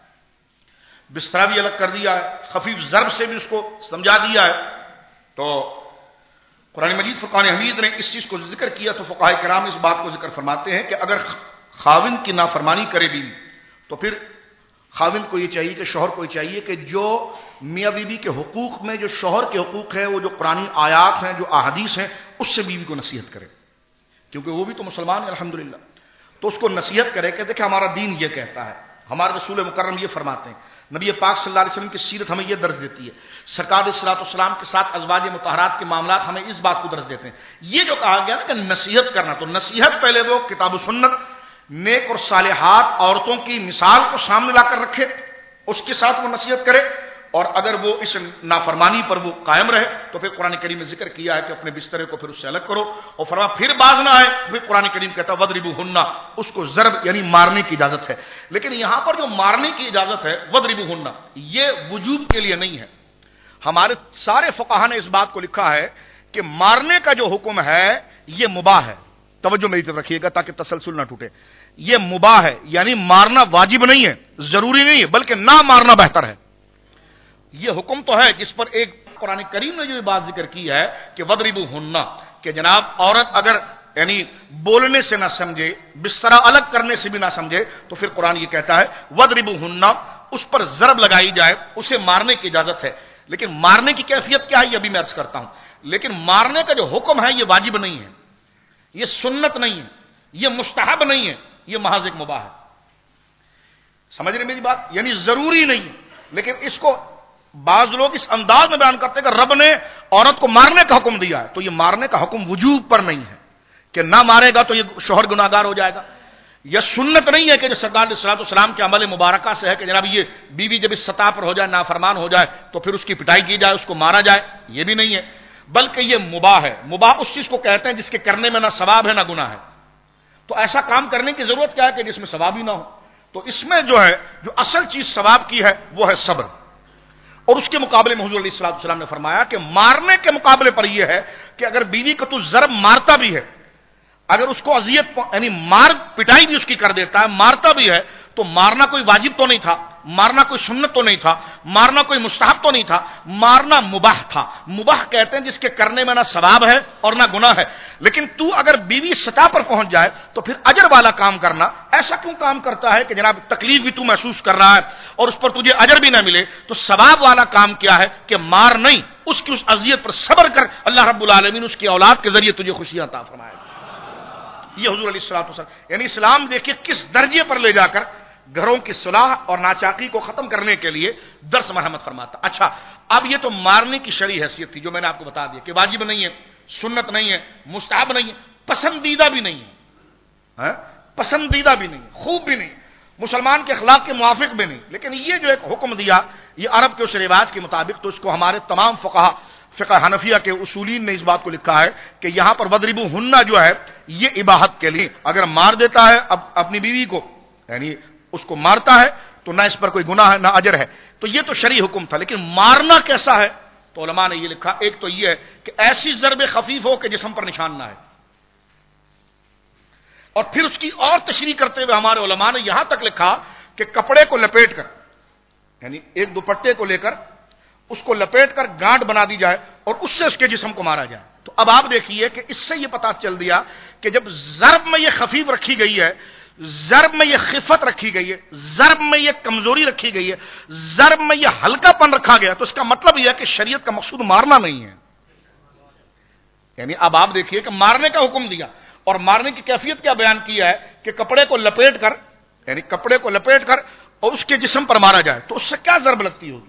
Speaker 1: بسترا بھی الگ کر دیا ہے، خفیف ضرب سے بھی اس کو سمجھا دیا ہے، تو قرآن مجید فرقان حمید نے اس چیز کو ذکر کیا تو فقہاء کرام اس بات کو ذکر فرماتے ہیں کہ اگر خاوند کی نافرمانی کرے بیوی تو پھر خاوند کو یہ چاہیے کہ شوہر کو یہ چاہیے کہ جو میاں بیوی کے حقوق میں جو شوہر کے حقوق ہیں، وہ جو قرآنی آیات ہیں، جو احادیث ہیں، اس سے بیوی کو نصیحت کرے، کیونکہ وہ بھی تو مسلمان ہے الحمدللہ، تو اس کو نصیحت کرے کہ دیکھیں ہمارا دین یہ کہتا ہے، ہمارے رسول مکرم یہ فرماتے ہیں، نبی پاک صلی اللہ علیہ وسلم کی سیرت ہمیں یہ درس دیتی ہے، سرکار علیہ الصلوۃ والسلام کے ساتھ ازواج مطہرات کے معاملات ہمیں اس بات کو درس دیتے ہیں۔ یہ جو کہا گیا نا کہ نصیحت کرنا، تو نصیحت پہلے وہ کتاب و سنت، نیک اور صالحات عورتوں کی مثال کو سامنے لا کر رکھے، اس کے ساتھ وہ نصیحت کرے، اور اگر وہ اس نافرمانی پر وہ قائم رہے تو پھر قرآن کریم نے ذکر کیا ہے کہ اپنے بسترے کو پھر اس سے الگ کرو، اور فرما پھر باز نہ آئے، پھر قرآن کریم کہتا ہے وَضْرِبُوهُنَّ، اس کو ضرب یعنی مارنے کی اجازت ہے، لیکن یہاں پر جو مارنے کی اجازت ہے وَضْرِبُوهُنَّ یہ وجوب کے لیے نہیں ہے، ہمارے سارے فقہاء نے اس بات کو لکھا ہے کہ مارنے کا جو حکم ہے یہ مباح ہے، توجہ میری طرف رکھیے گا تاکہ تسلسل نہ ٹوٹے، یہ مباح ہے، یعنی مارنا واجب نہیں ہے، ضروری نہیں ہے، بلکہ نہ مارنا بہتر ہے۔ یہ حکم تو ہے جس پر ایک قرآن کریم نے جو بات ذکر کی ہے کہ وَضْرِبُوهُنَّ، کہ جناب عورت اگر یعنی بولنے سے نہ سمجھے، بسترا الگ کرنے سے بھی نہ سمجھے، تو پھر قرآن یہ کہتا ہے وَضْرِبُوهُنَّ، اس پر ضرب لگائی جائے، اسے مارنے کی اجازت ہے، لیکن مارنے کی کیفیت کیا ہے یہ بھی میں عرض کرتا ہوں۔ لیکن مارنے کا جو حکم ہے یہ واجب نہیں ہے، یہ سنت نہیں ہے، یہ مستحب نہیں ہے، یہ محض ایک مباح ہے. سمجھ رہے میری بات؟ یعنی ضروری نہیں ہے، لیکن اس کو بعض لوگ اس انداز میں بیان کرتے ہیں کہ رب نے عورت کو مارنے کا حکم دیا ہے، تو یہ مارنے کا حکم وجوب پر نہیں ہے کہ نہ مارے گا تو یہ شوہر گناہگار ہو جائے گا. یہ سنت نہیں ہے کہ جو سرکار علیہ الصلوۃ والسلام کے عمل مبارکہ سے ہے کہ جناب یہ بیوی جب اس سطح پر ہو جائے، نافرمان ہو جائے تو پھر اس کی پٹائی کی جائے، اس کو مارا جائے، یہ بھی نہیں ہے، بلکہ یہ مباح ہے. مباح اس چیز کو کہتے ہیں جس کے کرنے میں نہ ثواب ہے نہ گناہ ہے. تو ایسا کام کرنے کی ضرورت کیا ہے کہ جس میں ثواب ہی نہ ہو؟ تو اس میں جو ہے جو اصل چیز ثواب کی ہے وہ ہے صبر. اور اس کے مقابلے میں حضور علیہ الصلوۃ والسلام نے فرمایا کہ مارنے کے مقابلے پر یہ ہے کہ اگر بیوی کو تو ضرب مارتا بھی ہے، اگر اس کو اذیت یعنی مار پٹائی بھی اس کی کر دیتا ہے، مارتا بھی ہے، تو مارنا کوئی واجب تو نہیں تھا، مارنا کوئی سنت تو نہیں تھا، مارنا کوئی مستحب تو نہیں تھا، مارنا مباح تھا. مباح کہتے ہیں جس کے کرنے میں نہ ثواب ہے اور نہ گناہ ہے. لیکن تو اگر بیوی سطح پر پہنچ جائے تو پھر اجر والا کام کرنا. ایسا کیوں کام کرتا ہے کہ جناب تکلیف بھی تو محسوس کر رہا ہے اور اس پر تجھے اجر بھی نہ ملے؟ تو ثواب والا کام کیا ہے کہ مار نہیں، اس کی اس اذیت پر صبر کر، اللہ رب العالمین اس کی اولاد کے ذریعے تجھے خوشیاں عطا فرمائے گا. یہ حضور علیہ الصلوۃ والسلام یعنی اسلام دیکھیے کس درجے پر لے جا کر گھروں کی صلاح اور ناچاکی کو ختم کرنے کے لیے درس مرحمت فرماتا. اچھا، اب یہ تو مارنے کی شرعی حیثیت تھی جو میں نے آپ کو بتا دیا کہ واجب نہیں ہے، سنت نہیں ہے، مستحب نہیں ہے، پسندیدہ بھی نہیں ہے، پسندیدہ بھی نہیں، خوب بھی نہیں، مسلمان کے اخلاق کے موافق بھی نہیں. لیکن یہ جو ایک حکم دیا یہ عرب کے اس رواج کے مطابق، تو اس کو ہمارے تمام فقہ حنفیہ کے اصولین نے اس بات کو لکھا ہے کہ یہاں پر وَضْرِبُوهُنَّ جو ہے یہ اباحت کے لیے، اگر مار دیتا ہے اپنی بیوی کو، یعنی اس کو مارتا ہے تو نہ اس پر کوئی گناہ ہے نہ اجر ہے. تو یہ تو شرعی حکم تھا. لیکن مارنا کیسا ہے؟ تو علماء نے یہ لکھا، ایک تو یہ ہے کہ ایسی ضرب خفیف ہو کہ جسم پر نشان نہ ہے. اور پھر اس کی اور تشریح کرتے ہوئے ہمارے علماء نے یہاں تک لکھا کہ کپڑے کو لپیٹ کر، یعنی ایک دوپٹے کو لے کر اس کو لپیٹ کر گانٹ بنا دی جائے اور اس سے اس کے جسم کو مارا جائے. تو اب آپ دیکھیے کہ اس سے یہ پتا چل دیا کہ جب ضرب میں یہ خفیف رکھی گئی ہے، ضرب میں یہ خفت رکھی گئی ہے، ضرب میں یہ کمزوری رکھی گئی ہے، ضرب میں یہ ہلکا پن رکھا گیا، تو اس کا مطلب یہ ہے کہ شریعت کا مقصود مارنا نہیں ہے. یعنی اب آپ دیکھیے کہ مارنے کا حکم دیا اور مارنے کی کیفیت کیا بیان کیا ہے کہ کپڑے کو لپیٹ کر، یعنی کپڑے کو لپیٹ کر اور اس کے جسم پر مارا جائے. تو اس سے کیا ضرب لگتی ہوگی؟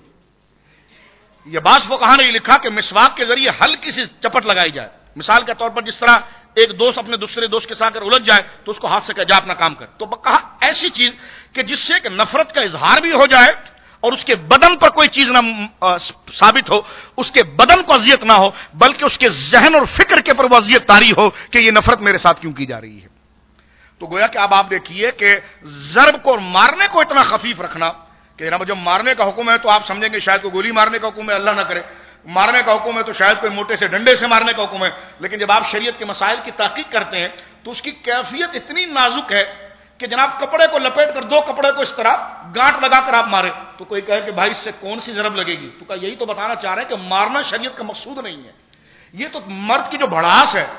Speaker 1: یہ بعض فقہا نے یہ لکھا کہ مسواک کے ذریعے ہلکی سی چپٹ لگائی جائے. مثال کے طور پر جس طرح ایک دوست اپنے دوسرے دوست کے ساتھ الجھ جائے تو اس کو ہاتھ سے کہا جا اپنا کام کر. تو کہا ایسی چیز کہ جس سے کہ نفرت کا اظہار بھی ہو جائے اور اس کے بدن پر کوئی چیز نہ ثابت ہو، اس کے بدن کو اذیت نہ ہو، بلکہ اس کے ذہن اور فکر کے پر وہ اذیت طاری ہو کہ یہ نفرت میرے ساتھ کیوں کی جا رہی ہے. تو گویا کہ اب آپ دیکھیے کہ ضرب کو اور مارنے کو اتنا خفیف رکھنا کہ جناب جب مارنے کا حکم ہے تو آپ سمجھیں گے شاید کوئی گولی مارنے کا حکم ہے، اللہ نہ کرے. مارنے کا حکم ہے تو شاید کوئی موٹے سے ڈنڈے سے مارنے کا حکم ہے. لیکن جب آپ شریعت کے مسائل کی تحقیق کرتے ہیں تو اس کی کیفیت اتنی نازک ہے کہ جناب کپڑے کو لپیٹ کر دو کپڑے کو اس طرح گانٹ لگا کر آپ مارے تو کوئی کہے کہ بھائی اس سے کون سی ضرب لگے گی؟ تو یہی تو بتانا چاہ رہے ہیں کہ مارنا شریعت کا مقصود نہیں ہے. یہ تو مرد کی جو بھڑاس ہے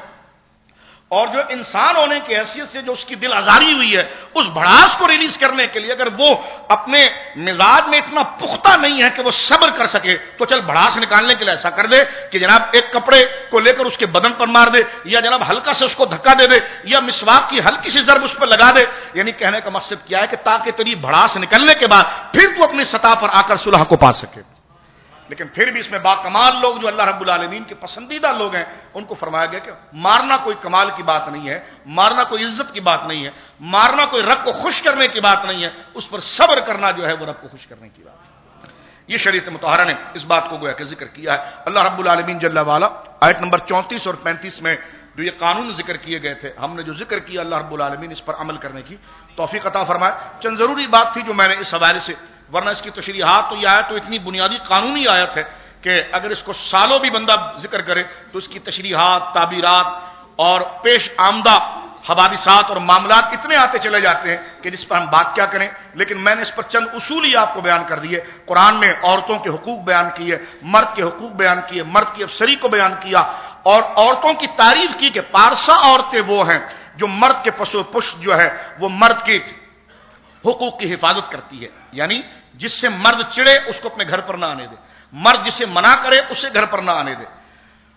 Speaker 1: اور جو انسان ہونے کی حیثیت سے جو اس کی دل آزاری ہوئی ہے، اس بھڑاس کو ریلیز کرنے کے لیے اگر وہ اپنے مزاج میں اتنا پختہ نہیں ہے کہ وہ صبر کر سکے تو چل بھڑاس نکالنے کے لیے ایسا کر دے کہ جناب ایک کپڑے کو لے کر اس کے بدن پر مار دے، یا جناب ہلکا سے اس کو دھکا دے دے، یا مسواک کی ہلکی سی ضرب اس پر لگا دے. یعنی کہنے کا مقصد کیا ہے کہ تاکہ تیری بھڑاس نکلنے کے بعد پھر تو اپنی سطح پر آ کر صلح کو پا سکے. لیکن پھر بھی اس میں باکمال لوگ جو اللہ رب العالمین کے پسندیدہ لوگ ہیں ان کو فرمایا گیا کہ مارنا کوئی کمال کی بات نہیں ہے، مارنا کوئی عزت کی بات نہیں ہے، مارنا کوئی رب کو خوش کرنے کی بات نہیں ہے، اس پر صبر کرنا جو ہے وہ رب کو خوش کرنے کی بات ہے. یہ شریعت مطہرہ نے اس بات کو گویا کہ ذکر کیا ہے. اللہ رب العالمین جل وعلا آیت نمبر 34 اور 35 میں جو یہ قانون ذکر کیے گئے تھے، ہم نے جو ذکر کیا اللہ رب العالمین اس پر عمل کرنے کی توفیق عطا فرمائے. چند ضروری بات تھی جو میں نے اس حوالے سے، ورنہ اس کی تشریحات تو یہ آیت تو اتنی بنیادی قانونی آیت ہے کہ اگر اس کو سالوں بھی بندہ ذکر کرے تو اس کی تشریحات، تعبیرات اور پیش آمدہ حوادثات اور معاملات اتنے آتے چلے جاتے ہیں کہ جس پر ہم بات کیا کریں. لیکن میں نے اس پر چند اصول ہی آپ کو بیان کر دیے. قرآن میں عورتوں کے حقوق بیان کیے، مرد کے حقوق بیان کیے، مرد کی افسری کو بیان کیا اور عورتوں کی تعریف کی کہ پارسا عورتیں وہ ہیں جو مرد کے پس و پشت جو ہے وہ مرد کی حقوق کی حفاظت کرتی ہے. یعنی جس سے مرد چڑے اس کو اپنے گھر پر نہ آنے دے، مرد جسے منع کرے اسے گھر پر نہ آنے دے.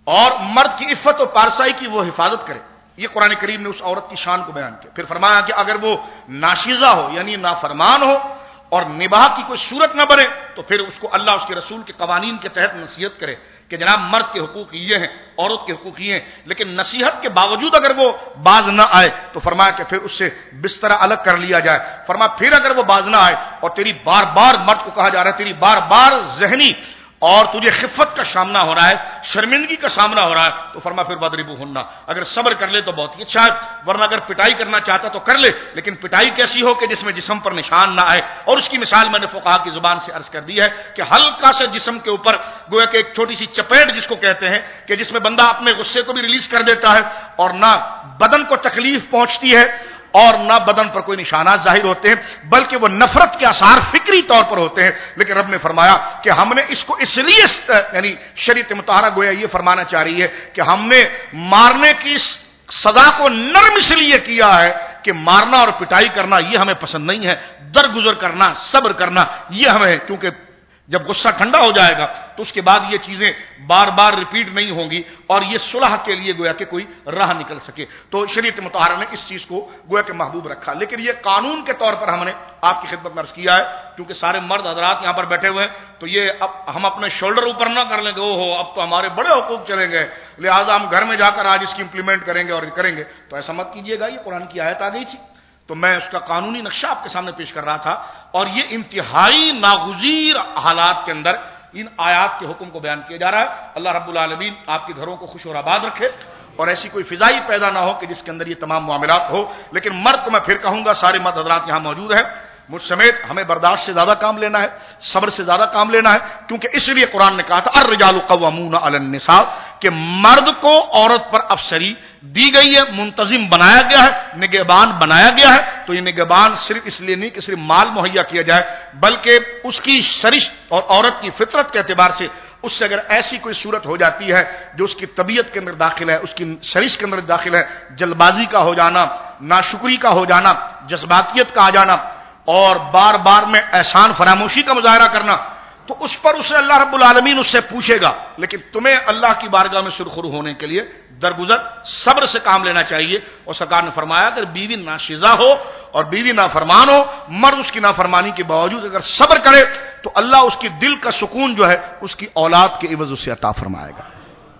Speaker 1: اور مرد کی عفت و پارسائی کی وہ حفاظت کرے. یہ قرآن کریم نے اس عورت کی شان کو بیان کیا. پھر فرمایا کہ اگر وہ ناشیزہ ہو یعنی نافرمان ہو اور نباہ کی کوئی صورت نہ بنے تو پھر اس کو اللہ اس کے رسول کے قوانین کے تحت نصیحت کرے کہ جناب مرد کے حقوق یہ ہیں، عورت کے حقوق یہ ہیں، لیکن نصیحت کے باوجود اگر وہ باز نہ آئے تو فرمایا کہ پھر اس سے بستر الگ کر لیا جائے. فرمایا پھر اگر وہ باز نہ آئے اور تیری بار بار مرد کو کہا جا رہا ہے تیری بار بار ذہنی اور تجھے خفت کا سامنا ہو رہا ہے، شرمندگی کا سامنا ہو رہا ہے، تو فرما پھر وَاضْرِبُوهُنَّ، اگر صبر کر لے تو بہت ہی اچھا ہے، ورنہ اگر پٹائی کرنا چاہتا تو کر لے، لیکن پٹائی کیسی ہو کہ جس میں جسم پر نشان نہ آئے. اور اس کی مثال میں نے فقہا کی زبان سے عرض کر دی ہے کہ ہلکا سے جسم کے اوپر گویا کہ ایک چھوٹی سی چپیٹ جس کو کہتے ہیں کہ جس میں بندہ اپنے غصے کو بھی ریلیز کر دیتا ہے اور نہ بدن کو تکلیف پہنچتی ہے اور نہ بدن پر کوئی نشانات ظاہر ہوتے ہیں، بلکہ وہ نفرت کے آثار فکری طور پر ہوتے ہیں. لیکن رب نے فرمایا کہ ہم نے اس کو اس لیے یعنی شریعت مطہرہ گویا یہ فرمانا چاہ رہی ہے کہ ہم نے مارنے کی سزا کو نرم اس لیے کیا ہے کہ مارنا اور پٹائی کرنا یہ ہمیں پسند نہیں ہے، درگزر کرنا، صبر کرنا یہ ہمیں، کیونکہ جب غصہ ٹھنڈا ہو جائے گا تو اس کے بعد یہ چیزیں بار بار ریپیٹ نہیں ہوں گی اور یہ صلح کے لیے گویا کہ کوئی راہ نکل سکے. تو شریعت مطہرہ نے اس چیز کو گویا کہ محبوب رکھا. لیکن یہ قانون کے طور پر ہم نے آپ کی خدمت میں عرض کیا ہے، کیونکہ سارے مرد حضرات یہاں پر بیٹھے ہوئے ہیں تو یہ اب ہم اپنے شولڈر اوپر نہ کر لیں گے او ہو اب تو ہمارے بڑے حقوق چلیں گے لہذا ہم گھر میں جا کر آج اس کی امپلیمنٹ کریں گے اور کریں گے، تو ایسا مت کیجیے گا. یہ قرآن کی آیت آ گئی تھی تو میں اس کا قانونی نقشہ آپ کے سامنے پیش کر رہا تھا، اور یہ انتہائی ناگزیر حالات کے اندر ان آیات کے حکم کو بیان کیا جا رہا ہے. اللہ رب العالمین آپ کے گھروں کو خوش اور آباد رکھے اور ایسی کوئی فضائی پیدا نہ ہو کہ جس کے اندر یہ تمام معاملات ہو. لیکن مرد کو میں پھر کہوں گا، سارے مرد حضرات یہاں موجود ہیں، مجھ سمیت ہمیں برداشت سے زیادہ کام لینا ہے، صبر سے زیادہ کام لینا ہے، کیونکہ اس لیے قرآن نے کہا تھا الرجال قوامون علی النساء کہ مرد کو عورت پر افسری دی گئی ہے، منتظم بنایا گیا ہے، نگہبان بنایا گیا ہے. تو یہ نگہبان صرف اس لیے نہیں کہ صرف مال مہیا کیا جائے، بلکہ اس کی سرشت اور عورت کی فطرت کے اعتبار سے اس سے اگر ایسی کوئی صورت ہو جاتی ہے جو اس کی طبیعت کے اندر داخل ہے، اس کی سرشت کے اندر داخل ہے، جلد بازی کا ہو جانا، ناشکری کا ہو جانا، جذباتیت کا آ جانا اور بار بار میں احسان فراموشی کا مظاہرہ کرنا، تو اس پر اسے اللہ رب العالمین اس سے پوچھے گا. لیکن تمہیں اللہ کی بارگاہ میں سرخرو ہونے کے لیے درگزر صبر سے کام لینا چاہیے. اور سرکار نے فرمایا اگر بیوی ناشزہ ہو اور بیوی نافرمان ہو، مرد اس کی نافرمانی کے باوجود اگر صبر کرے تو اللہ اس کی دل کا سکون جو ہے اس کی اولاد کے عوض اسے عطا فرمائے گا.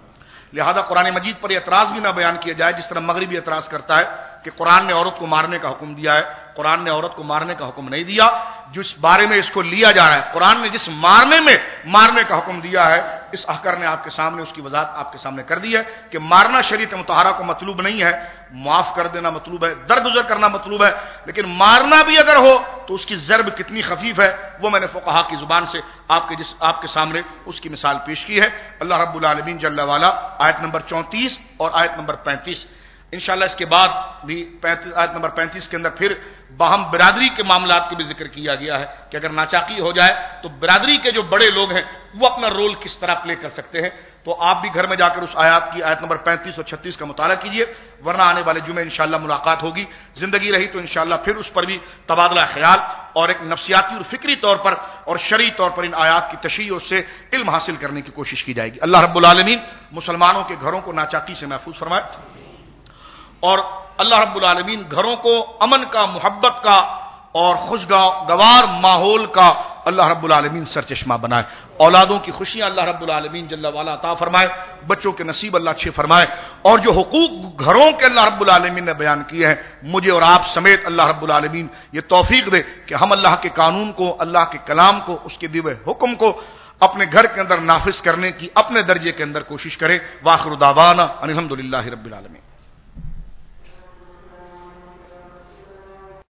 Speaker 1: لہذا قرآن مجید پر اعتراض بھی نہ بیان کیا جائے جس طرح مغربی اعتراض کرتا ہے کہ قرآن نے عورت کو مارنے کا حکم دیا ہے. قرآن نے عورت کو مارنے کا حکم نہیں دیا. جس بارے میں اس کو لیا جا رہا ہے، قرآن نے جس مارنے میں مارنے کا حکم دیا ہے، اس احکار نے آپ کے سامنے اس کی وضاحت آپ کے سامنے کر دی ہے کہ مارنا شریعت مطہرہ کو مطلوب نہیں ہے، معاف کر دینا مطلوب ہے، درگزر کرنا مطلوب ہے. لیکن مارنا بھی اگر ہو تو اس کی ضرب کتنی خفیف ہے وہ میں نے فقہا کی زبان سے آپ کے سامنے اس کی مثال پیش کی ہے. اللہ رب العالمین جل والا آیت نمبر 34 اور آیت نمبر 35 انشاءاللہ اس کے بعد بھی آیت نمبر 35 کے اندر پھر باہم برادری کے معاملات کو بھی ذکر کیا گیا ہے کہ اگر ناچاقی ہو جائے تو برادری کے جو بڑے لوگ ہیں وہ اپنا رول کس طرح پلے کر سکتے ہیں. تو آپ بھی گھر میں جا کر اس آیات کی آیت نمبر 35 اور 36 کا مطالعہ کیجئے، ورنہ آنے والے جمعے انشاءاللہ ملاقات ہوگی. زندگی رہی تو انشاءاللہ پھر اس پر بھی تبادلہ خیال اور ایک نفسیاتی اور فکری طور پر اور شرعی طور پر ان آیات کی تشریح سے علم حاصل کرنے کی کوشش کی جائے گی. اللہ رب العالمین مسلمانوں کے گھروں کو ناچاقی سے محفوظ فرمائے اور اللہ رب العالمین گھروں کو امن کا، محبت کا اور خوشگوار ماحول کا اللہ رب العالمین سرچشمہ بنائے. اولادوں کی خوشیاں اللہ رب العالمین جل وعلا عطا فرمائے، بچوں کے نصیب اللہ اچھے فرمائے، اور جو حقوق گھروں کے اللہ رب العالمین نے بیان کیے ہیں مجھے اور آپ سمیت اللہ رب العالمین یہ توفیق دے کہ ہم اللہ کے قانون کو، اللہ کے کلام کو، اس کے دیے حکم کو اپنے گھر کے اندر نافذ کرنے کی اپنے درجے کے اندر کوشش کریں. واخر دعوانا ان الحمدللہ رب العالمین.